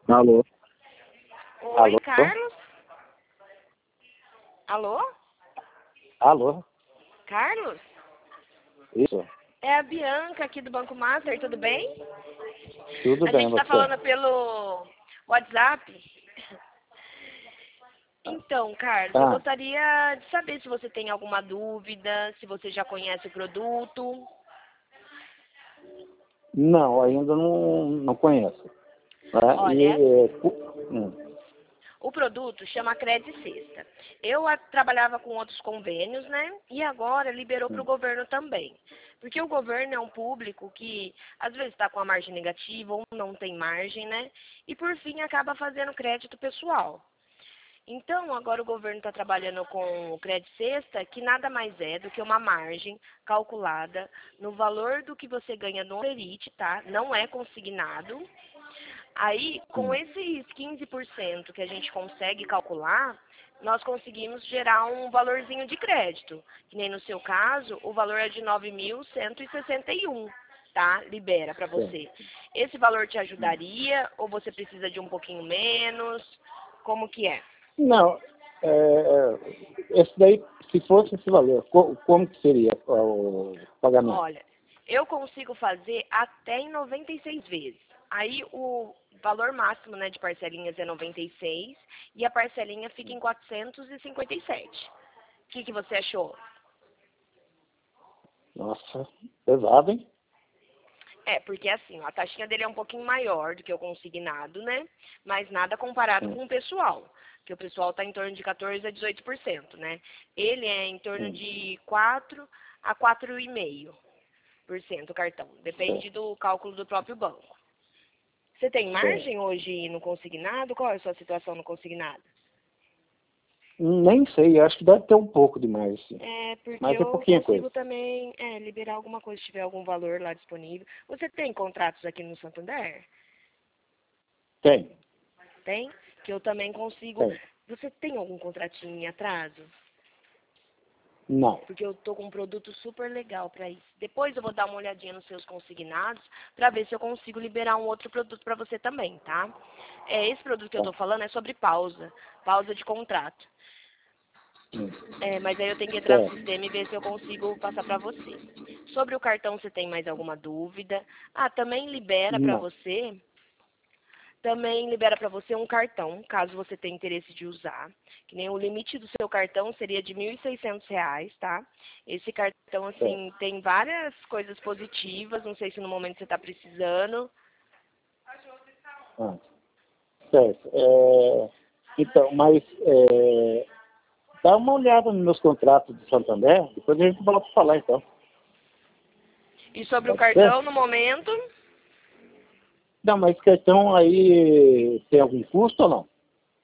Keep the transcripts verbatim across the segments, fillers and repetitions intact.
Alô? Oi, Alô? Carlos? Alô? Alô? Carlos? Isso? É a Bianca aqui do Banco Master, tudo bem? Tudo A bem, gente tá você? falando pelo WhatsApp. Então, Carlos, eu Ah, gostaria de saber se você tem alguma dúvida, se você já conhece o produto. não, ainda não, não conheço. Né? Olha, E, é é, assim. cu- hum, O produto chama Cred Sexta. Eu a- trabalhava com outros convênios, né? E agora liberou para o hum, governo também. Porque o governo é um público que às vezes está com a margem negativa ou não tem margem, né? E por fim acaba fazendo crédito pessoal. Então, agora o governo está trabalhando com o Cred Sexta, que nada mais é do que uma margem calculada no valor do que você ganha no Lerite, tá? Não é consignado. Aí, com hum, esses quinze por cento que a gente consegue calcular, nós conseguimos gerar um valorzinho de crédito. Que nem no seu caso, o valor é de nove mil cento e sessenta e um, tá? Libera para certo. você. Esse valor te ajudaria ou você precisa de um pouquinho menos? Como que é? Não, é, é, esse daí, se fosse esse valor, co- como que seria o pagamento? Olha, eu consigo fazer até em noventa e seis vezes. Aí o valor máximo, né, de parcelinhas é noventa e seis e a parcelinha fica em quatrocentos e cinquenta e sete. O que, que você achou? Nossa, pesado, hein? É, porque assim, ó, a taxinha dele é um pouquinho maior do que o consignado, né? Mas nada comparado Hum, com o pessoal, que o pessoal está em torno de quatorze a dezoito por cento, né? Ele é em torno hum, de quatro a quatro vírgula cinco por cento o cartão. Depende certo, do cálculo do próprio banco. Você tem certo. margem hoje no consignado? Qual é a sua situação no consignado? Nem sei, acho que deve ter um pouco demais, sim. É, porque Mas é eu pouquinha coisa. consigo também é, liberar alguma coisa se tiver algum valor lá disponível. Você tem contratos aqui no Santander? Tem, Tem? Que eu também consigo. tem. Você tem algum contratinho em atraso? Não. Porque eu tô com um produto super legal para isso. Depois eu vou dar uma olhadinha nos seus consignados para ver se eu consigo liberar um outro produto para você também, tá? É, esse produto que eu Tá. tô falando é sobre pausa, pausa de contrato. Hum, É, mas aí eu tenho que entrar no certo. sistema e ver se eu consigo passar para você. Sobre o cartão, você tem mais alguma dúvida? Ah, também libera para Não. você, também libera para você um cartão, caso você tenha interesse de usar. Que nem o limite do seu cartão seria de mil e seiscentos reais, tá? Esse cartão, Certo. assim, tem várias coisas positivas, não sei se no momento você está precisando. Ah, certo. É, então, mas é, dá uma olhada nos meus contratos de Santander, depois a gente volta a falar, então. E sobre o Pode ser? cartão, no momento, Não, mas cartão aí tem algum custo ou não?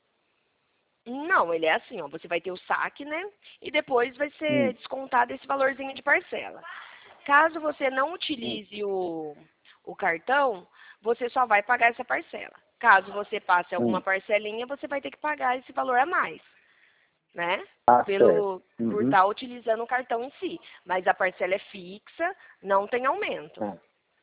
não, ele é assim, ó, você vai ter o saque, né? E depois vai ser Hum, descontado esse valorzinho de parcela. Caso você não hum, utilize o, o cartão, você só vai pagar essa parcela. Caso você passe alguma hum. parcelinha, você vai ter que pagar esse valor a mais, né? Ah, certo. Pelo, por Uhum. estar utilizando o cartão em si. Mas a parcela é fixa, não tem aumento. Ah,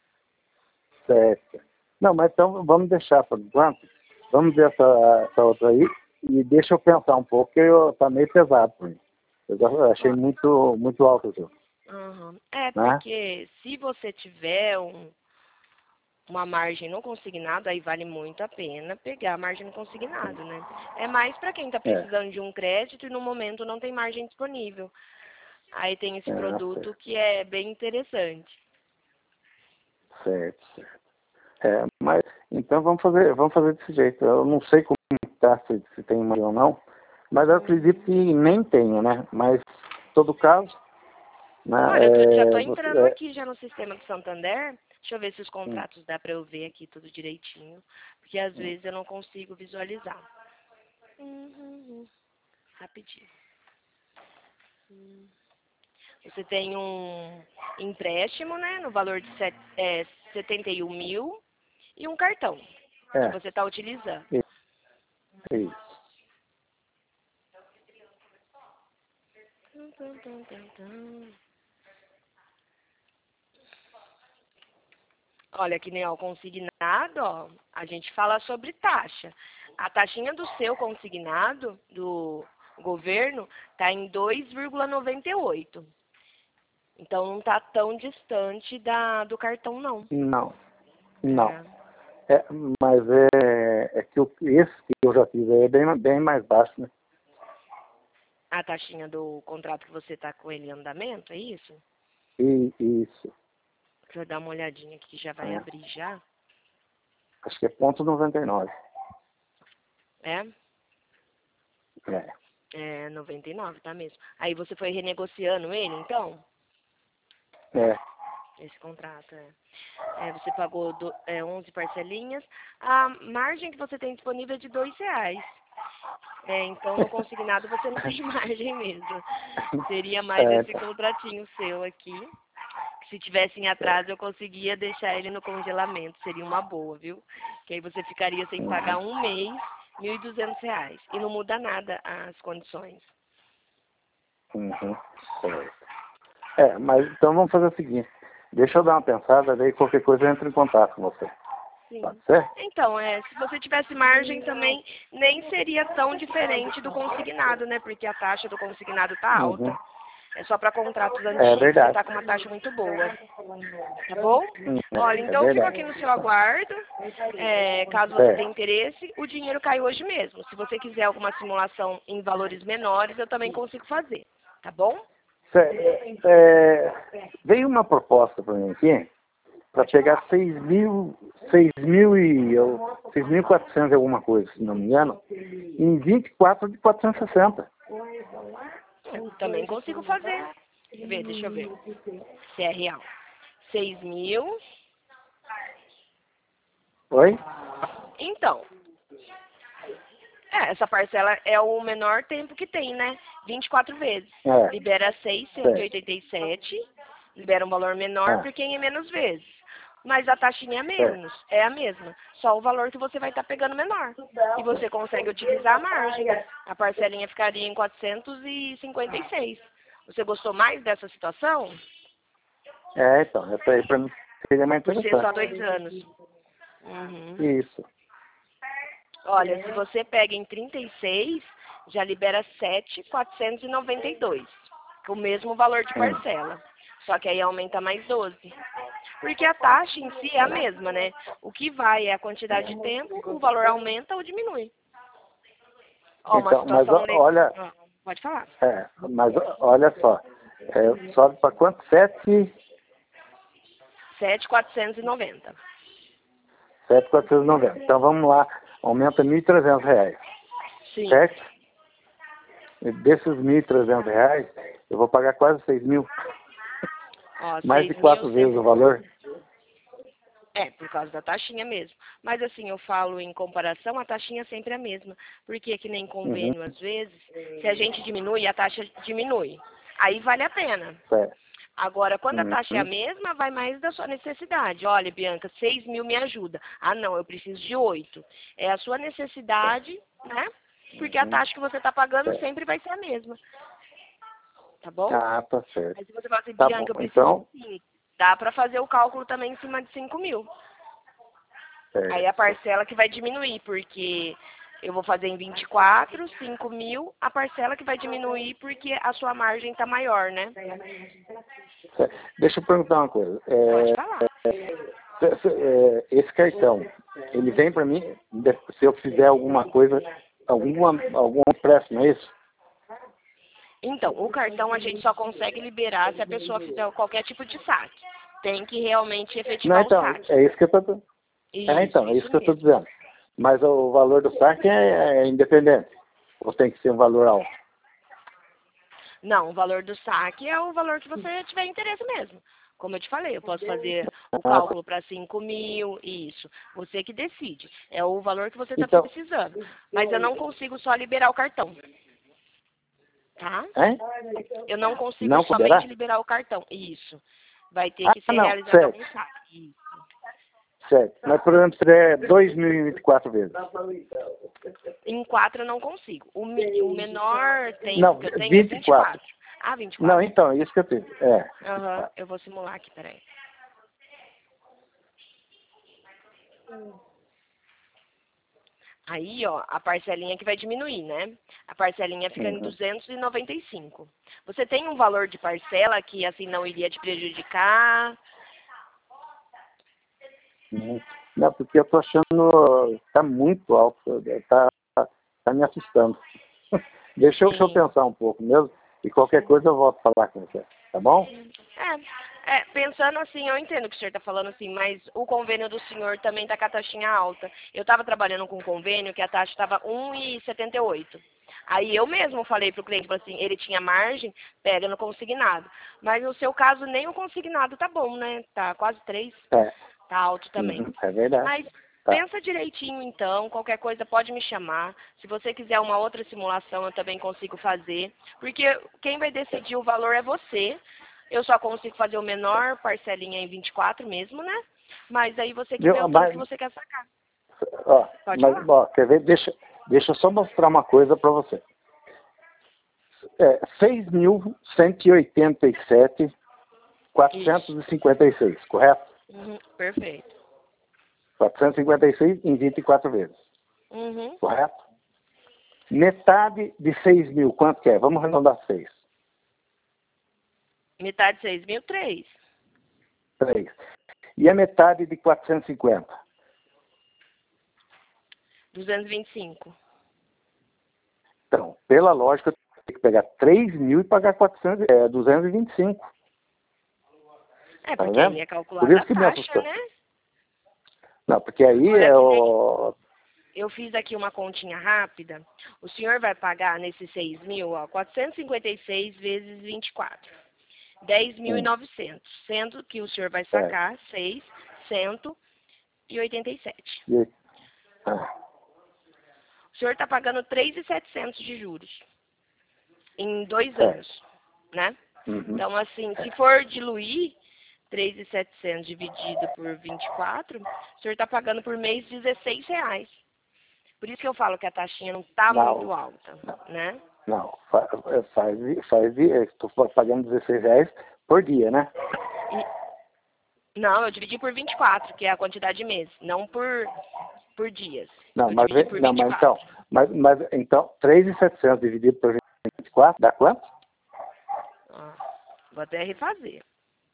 certo. Não, mas então vamos deixar por enquanto. Vamos ver essa, essa outra aí e deixa eu pensar um pouco, que eu, tá meio pesado para mim. Eu já achei Ó, muito, muito alto o jogo, aham. É, né? porque se você tiver um, uma margem no consignado, aí vale muito a pena pegar a margem no consignado, né? É mais para quem está É, precisando de um crédito e no momento não tem margem disponível. Aí tem esse é, certo, produto que é bem interessante. certo, certo. É, mas então vamos fazer, vamos fazer desse jeito. Eu não sei como tá, se, se tem mais ou não, mas eu acredito Uhum. que nem tenha, né? Mas, em todo caso, né, Olha, eu tô- já estou é, você, entrando é, aqui já no sistema do Santander. Deixa eu ver se os hum, contratos dá para eu ver aqui tudo direitinho. Porque às hum, vezes eu não consigo visualizar. Uhum. Rapidinho. Hum. Você tem um empréstimo, né, no valor de set, é, setenta e um mil e um cartão que é, você está utilizando. é, é isso. Tum, tum, tum, tum, tum. Olha, que nem ó, o consignado, ó, a gente fala sobre taxa. A taxinha do seu consignado, do governo, está em dois vírgula noventa e oito. Então não está tão distante da, do cartão, não. Não, não. É. É, mas é, é que o, esse que eu já fiz aí é bem, bem mais baixo, né? A taxinha do contrato que você está com ele em andamento, é isso? E, isso. Deixa eu dar uma olhadinha aqui, já vai É. abrir já. Acho que é ponto noventa e nove. É? É. É, noventa e nove, tá mesmo. Aí você foi renegociando ele, então? É. Esse contrato, é. É, você pagou do, é, onze parcelinhas. A margem que você tem disponível é de dois reais. É, então, no consignado você não tem margem mesmo. Seria mais É, esse tá. contratinho seu aqui. Se tivesse em atraso, eu conseguia deixar ele no congelamento. Seria uma boa, viu? Que aí você ficaria sem pagar um mês, mil e duzentos reais. E não muda nada as condições. Uhum. É. É, mas então vamos fazer o seguinte. Deixa eu dar uma pensada, daí qualquer coisa eu entro em contato com você. Sim. Pode ser? Então, é, se você tivesse margem também, nem seria tão diferente do consignado, né? Porque a taxa do consignado tá alta. Uhum. É só para contratos É antigos, você verdade. tá com uma taxa muito boa. Tá bom? Hum, Olha, É, é então eu fico verdade. aqui no seu aguardo. É, caso você Certo. tenha interesse, o dinheiro cai hoje mesmo. Se você quiser alguma simulação em valores menores, eu também consigo fazer. Tá bom? Certo. É, veio uma proposta para mim aqui, para pegar seis mil, seis mil e eu- seis mil e quatrocentos alguma coisa, se não me engano, em vinte e quatro de quatrocentos e sessenta. Eu também consigo fazer. Quer ver? Deixa eu ver. Se é real. seis mil. Oi? Então, é, essa parcela é o menor tempo que tem, né? vinte e quatro vezes. É. Libera seis, cento e oitenta e sete. Libera um valor menor É. por quem é menos vezes. Mas a taxinha é menos, é a mesma. Só o valor que você vai estar pegando menor. E você consegue utilizar a margem. A parcelinha ficaria em quatrocentos e cinquenta e seis. Você gostou mais dessa situação? É, então, essa aí para mim seria mais Por ser só interessante. dois anos. Uhum. Isso. Olha, se você pega em trinta e seis, já libera sete mil quatrocentos e noventa e dois, com o mesmo valor de parcela. Só que aí aumenta mais doze. Porque a taxa em si é a mesma, né? O que vai é a quantidade de tempo, o valor aumenta ou diminui. Ó, uma Então, mas situação... ó, le- olha, Ah, pode falar. é, mas ó, olha só, é, sobe para quanto? Sete, sete mil quatrocentos e noventa. sete, quatrocentos e noventa. Então vamos lá, aumenta mil e trezentos reais, Sim. certo? E desses mil e trezentos reais, eu vou pagar quase seis mil. Ó, Mais de seis mil quatro vezes o valor. É, por causa da taxinha mesmo. Mas assim, eu falo em comparação, a taxinha sempre é a mesma. Porque que nem Uhum. convênio, às vezes, se a gente diminui, a taxa diminui. Aí vale a pena. Certo. Agora, quando a taxa é a Uhum. mesma, vai mais da sua necessidade. Olha, Bianca, seis mil me ajuda. Ah, não, eu preciso de oito. É a sua necessidade, né? Porque a Uhum. taxa que você está pagando Certo. sempre vai ser a mesma. Tá bom? Ah, tá certo. Mas se você fala assim, Tá Bianca, bom. eu preciso Então, de cinco. Dá para fazer o cálculo também em cima de cinco mil. Aí certo. a parcela que vai diminuir, porque eu vou fazer em vinte e quatro, cinco mil, a parcela que vai diminuir porque a sua margem está maior, né? Certo. Deixa eu perguntar uma coisa. Pode É, falar. se- se- é, esse cartão, ele vem para mim, de- se eu fizer alguma coisa, alguma, algum empréstimo, é isso? Então, o cartão a gente só consegue liberar se a pessoa fizer qualquer tipo de saque. Tem que realmente Não, efetivar o então, saque. é isso que eu tô, é, Isso, então, é isso isso que eu estou mesmo. dizendo. Mas o valor do saque é, é independente. Ou tem que ser um valor alto? Não, o valor do saque é o valor que você tiver interesse mesmo. Como eu te falei, eu posso fazer o Ah, tá. cálculo para cinco mil, isso. Você que decide. É o valor que você está Então, precisando. Mas eu não consigo só liberar o cartão. Tá? hein? Eu não consigo Não somente poderá? liberar o cartão. Isso. Vai ter Ah, que ser não, realizado certo, algum saque. Isso. certo. Mas, por exemplo, seria dois mil e vinte e quatro vezes. Em quatro eu não consigo. O, mi- o menor tempo Não, que eu tenho é vinte e quatro. vinte e quatro. Ah, vinte e Não, quatro. então, é isso que eu tenho. É. Aham, eu vou simular aqui, peraí. Aí, ó, a parcelinha que vai diminuir, né? A parcelinha fica em Uhum. duzentos e noventa e cinco. Você tem um valor de parcela que, assim, não iria te prejudicar? Uhum. Não, porque eu tô achando, tá muito alto, tá, tá me assustando. Deixa eu, deixa eu Sim. pensar um pouco mesmo, e qualquer coisa eu volto a falar com você, tá bom? É, é, pensando assim, eu entendo o que o senhor está falando assim, mas o convênio do senhor também está com a taxinha alta. Eu estava trabalhando com um convênio que a taxa estava um vírgula setenta e oito. Aí eu mesmo falei para o cliente, falei assim, ele tinha margem, pega no consignado. Mas no seu caso, nem o consignado tá bom, né? Tá quase três, É, tá alto também. uhum, é verdade. Mas Tá. pensa direitinho então, qualquer coisa pode me chamar. Se você quiser uma outra simulação, eu também consigo fazer. Porque quem vai decidir o valor é você. Eu só consigo fazer o menor parcelinha em vinte e quatro mesmo, né? Mas aí você que vê Viu? o tanto Mas, que você quer sacar. ó, Pode mas falar. ó, quer ver? Deixa, deixa eu só mostrar uma coisa para você. É, seis mil cento e oitenta e sete mil quatrocentos e cinquenta e seis, correto? Uhum, perfeito. quatrocentos e cinquenta e seis em vinte e quatro vezes, Uhum. correto? Metade de seis mil, quanto que é? Vamos arredondar seis. Metade de seis mil, três. três. E a metade de quatrocentos e cinquenta? duzentos e vinte e cinco. Então, pela lógica, eu tenho que pegar três mil e pagar quatrocentos, é, duzentos e vinte e cinco. É, Tá porque aí vendo? é Por calculada isso a que me taxa, assustou. né? Não, porque aí Agora, é que nem o... eu fiz aqui uma continha rápida. O senhor vai pagar nesses seis mil, ó, quatrocentos e cinquenta e seis vezes vinte e quatro. dez mil e Hum, novecentos. Sendo que o senhor vai certo. sacar seis cento e oitenta e sete. E, ah, O senhor está pagando três mil e setecentos de juros em dois certo. anos, né? Uhum. Então, assim, se for diluir três mil e setecentos dividido por vinte e quatro, o senhor está pagando por mês dezesseis reais. Por isso que eu falo que a taxinha não está muito Não, alta, não, né? não. Fa- é, Faz, faz, estou pagando dezesseis reais por dia, né? E, não, eu dividi por vinte e quatro, que é a quantidade de meses, não por, por dias. Não, Eu mas, dividi por não, vinte e mas então, quatro. mas, mas então, três mil e setecentos dividido por vinte e quatro, dá quanto? Ó, vou até refazer.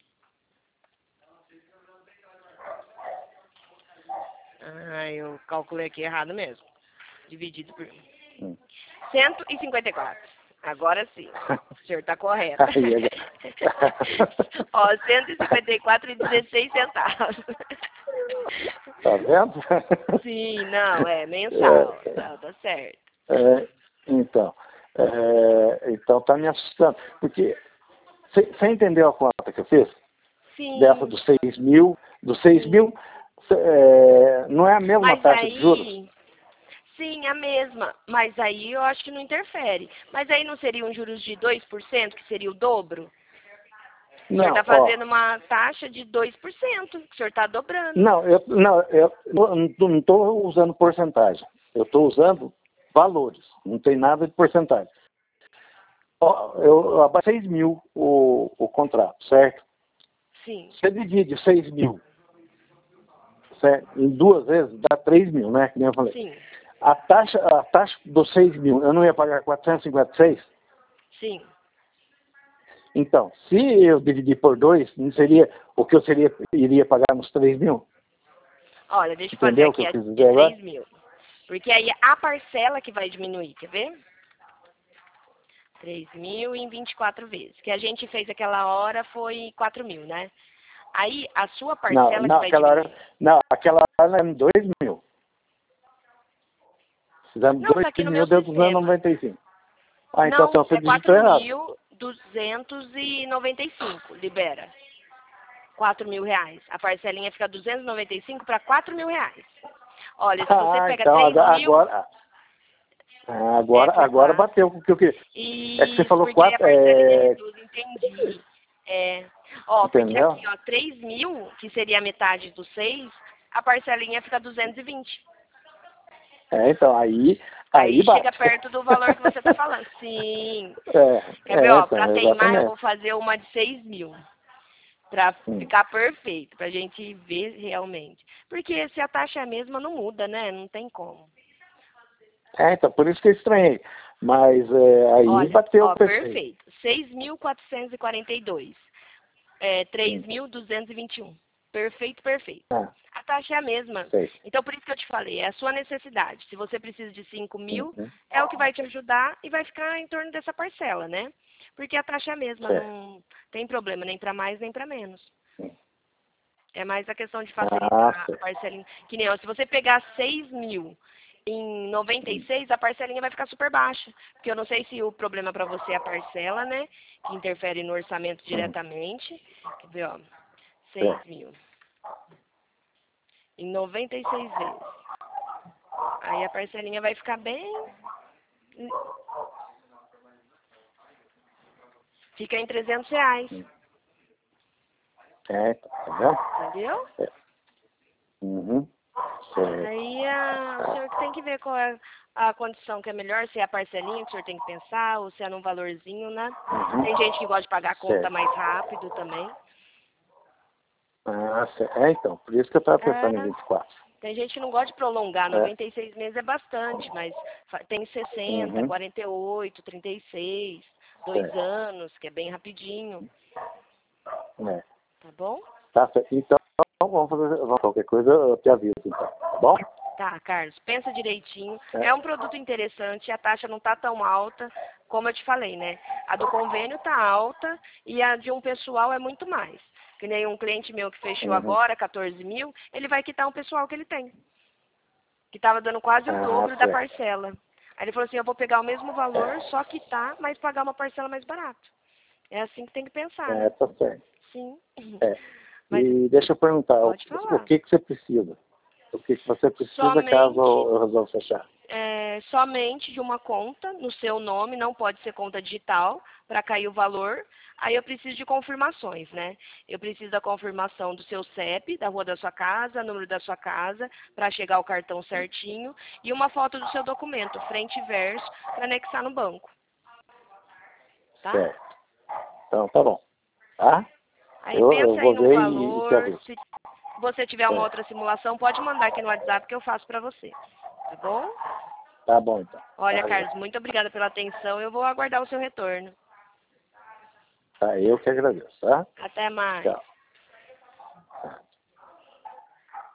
Ah, eu calculei aqui errado mesmo. Dividido por Hum. cento e cinquenta e quatro. Agora sim. O senhor está correto. Aí, agora- Ó, cento e cinquenta e quatro e dezesseis centavos. Tá vendo? Sim, não, é mensal. É, Tá, tá certo. é, então, é, então tá me assustando. Porque você entendeu a conta que eu fiz? Dessa Sim. dos seis mil, dos seis Sim. mil, é, não é a mesma Mas taxa de juros? aí, sim, a mesma. Mas aí eu acho que não interfere. Mas aí não seria um juros de dois por cento, que seria o dobro? O senhor Não, está ó, fazendo uma taxa de dois por cento. O senhor está dobrando. não, eu não, eu não estou usando porcentagem. Eu estou usando valores. Não tem nada de porcentagem. Ó, eu abaixo seis mil o, o contrato, certo? Sim, Você divide seis mil, certo? Em duas vezes dá três mil, né? Que nem eu falei. sim, A taxa, a taxa dos seis mil, eu não ia pagar quatrocentos e cinquenta e seis? sim. Então, se eu dividir por dois, não seria o que eu seria, iria pagar nos três mil? Olha, deixa eu fazer Entendeu o que aqui eu a quis de dizer agora? três mil. Porque aí a parcela que vai diminuir, quer ver? Três mil em vinte e quatro vezes. Que a gente fez aquela hora foi quatro mil, né? Aí a sua Não, parcela que não, vai aquela hora, diminuir. não, aquela hora era dois mil. Fizemos Não, dois tá aqui no mil, meu deu duzentos e sistema. noventa e cinco. Ah, então, Não, então você é digitou quatro errado. mil duzentos e noventa e cinco. Libera. Quatro mil reais. A parcelinha fica duzentos e noventa e cinco para quatro mil reais. Olha, se você Ah, pega então três agora, mil, agora, ah, é agora, por agora quatro. bateu com o que eu queria. É que você Isso, falou porque aí a quatro, parcelinha é, reduz, entendi. É, ó, porque entendeu? aqui, ó, três mil, que seria a metade dos seis, a parcelinha fica duzentos e vinte. É, então, aí, aí Aí chega bate. perto do valor que você está falando. Sim. É, Quer ver, é, ó, então, para teimar eu exatamente. vou fazer uma de seis mil. Para Hum. ficar perfeito, para a gente ver realmente. Porque se a taxa é a mesma, não muda, né? Não tem como. É, então, por isso que eu estranhei. Mas é, aí Olha, bateu ó, perfeito. perfeito. seis mil quatrocentos e quarenta e dois. É, três mil duzentos e vinte e um. Perfeito, perfeito. Ah, A taxa é a mesma. sei. Então, por isso que eu te falei, é a sua necessidade. Se você precisa de cinco mil, Uhum. é o que vai te ajudar e vai ficar em torno dessa parcela, né? Porque a taxa é a mesma, Certo. não tem problema nem para mais nem para menos. Hum. É mais a questão de Ah, facilitar a certo. parcelinha. Que nem, ó, se você pegar seis mil em noventa e seis, a parcelinha vai ficar super baixa. Porque eu não sei se o problema para você é a parcela, né? Que interfere no orçamento diretamente. Quer ver, ó. seis Certo. mil. Em noventa e seis vezes. Aí a parcelinha vai ficar bem... Fica em trezentos reais. É, tá vendo? Entendeu? É. Uhum. Certo. Aí a, o senhor que tem que ver qual é a condição que é melhor, se é a parcelinha que o senhor tem que pensar, ou se é num valorzinho, né? Uhum. Tem gente que gosta de pagar a conta Certo. mais rápido também. Ah, certo. É, então, por isso que eu estava pensando em É, vinte e quatro. tem gente que não gosta de prolongar, É. noventa e seis meses é bastante, mas fa- tem sessenta, Uhum. quarenta e oito, trinta e seis, dois Certo. anos, que é bem rapidinho, É. tá bom? Tá certo. Então, vamos fazer vamos, qualquer coisa, eu te aviso, então. Tá bom? Tá, Carlos, pensa direitinho. É. É um produto interessante, a taxa não tá tão alta, como eu te falei, né? A do convênio tá alta e a de um pessoal é muito mais. Que nem um cliente meu que fechou Uhum. agora, quatorze mil, ele vai quitar um pessoal que ele tem. Que tava dando quase o Ah, dobro da certo. parcela. Aí ele falou assim, eu vou pegar o mesmo valor, só quitar, mas pagar uma parcela mais barata. É assim que tem que pensar, É, né? tá certo. Sim. É. Mas E deixa eu perguntar, o, pode o falar. que, que você precisa? O que, que você precisa caso Somente eu resolva fechar? é, somente de uma conta no seu nome, não pode ser conta digital, para cair o valor. Aí eu preciso de confirmações, né? Eu preciso da confirmação do seu C E P, da rua da sua casa, número da sua casa, para chegar o cartão certinho, e uma foto do seu documento, frente e verso, para anexar no banco. Tá? Certo. Então, tá bom. Tá? Aí Eu, eu pensa aí vou no ver e, e te valor. aviso. Se você tiver uma Certo. outra simulação, pode mandar aqui no WhatsApp que eu faço para você. Tá bom? Tá bom, então. Olha, Tá, Carlos, já. muito obrigada pela atenção. Eu vou aguardar o seu retorno. Tá, eu que agradeço, tá? Até mais. Tchau.